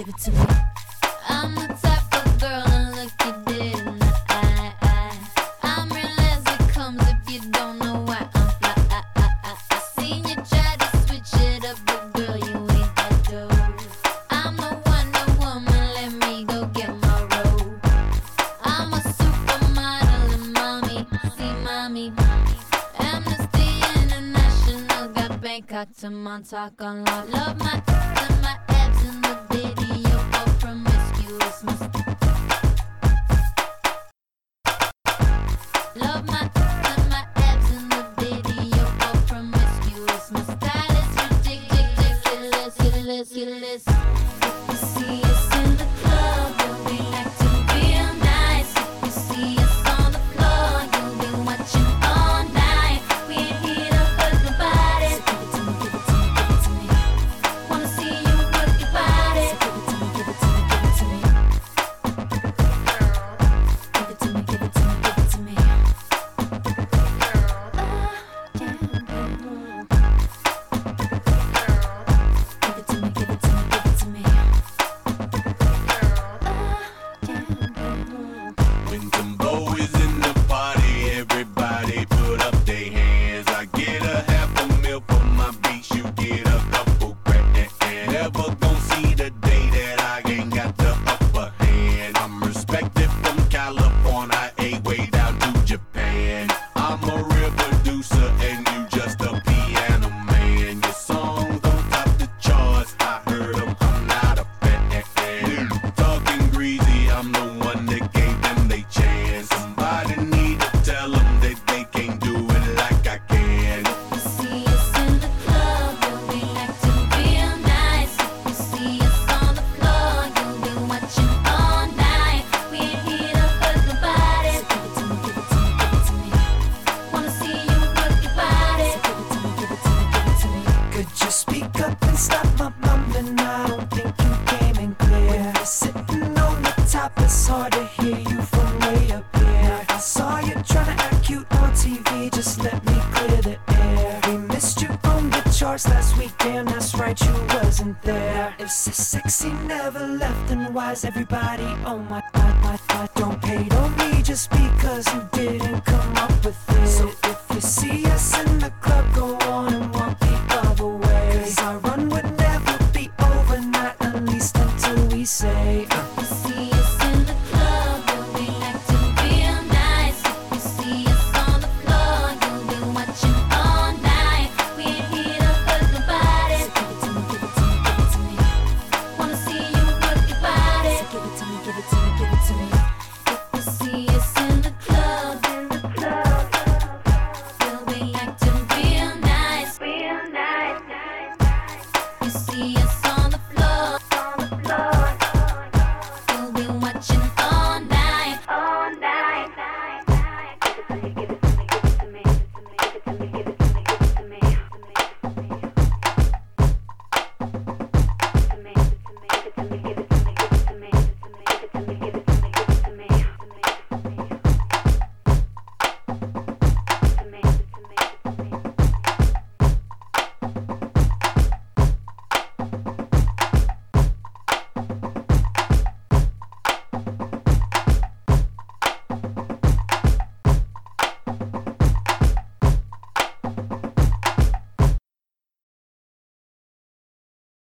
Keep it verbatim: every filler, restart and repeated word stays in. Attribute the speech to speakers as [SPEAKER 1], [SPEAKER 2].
[SPEAKER 1] give it to me. I'm the type of girl to look you dead in the eye, eye. I'm real as it comes if you don't know why I'm fly. I, I, I, I seen you try to switch it up, but girl, you ain't that dope. I'm the Wonder Woman, let me go get my robe. I'm a supermodel and mommy, see mommy. Amnesty International got Bangkok to Montauk on lock. Love my and my abs in the video for promiscuous. Love my and my abs in the video for promiscuous. My style is ridiculous, ridiculous, ridiculous. If you see us in the club, you'll be acting real nice. If you see us on the floor, you'll be watching all night. We ain't here to hurt nobody. So give it to me, give it to me, give it to me. Wanna see you work your body. So give it to me, give it to me, give it to me. Give it to me, give it to me, give it to me. Oh, yeah. Give it to me, give it to me, give it to me.
[SPEAKER 2] When Timbo is in the party, everybody put up their hands. I get a half a mil for my beats, you get a couple grand. Never gon' see the day that I ain't got the upper hand. I'm respected from California, a way down to Japan. I'm a real producer and you just a piano man. Your songs don't top the charts, I heard them, I'm not a fan. Talking greasy, I'm the one that gave them they chance. Somebody need to tell them that they can't do it like I can.
[SPEAKER 1] If you see us in the club, you'll be acting real nice. If you see us on the floor, you'll be watching all night. We ain't here to hurt nobody. So give it to me, give it to me, give it to me. Wanna see you work your body. So give it to me, give it to me, give it to me.
[SPEAKER 3] Could you speak up and stop my mumbling? I don't think you came in clear. When you're sitting on the top, it's hard to hear you from way up here. I saw you trying to act cute on T V, just let me clear the air. We missed you on the charts last week, damn, that's right, you wasn't there. If so sexy never left, then why is everybody on my, my, my, my? Don't hate on me just because you didn't come up with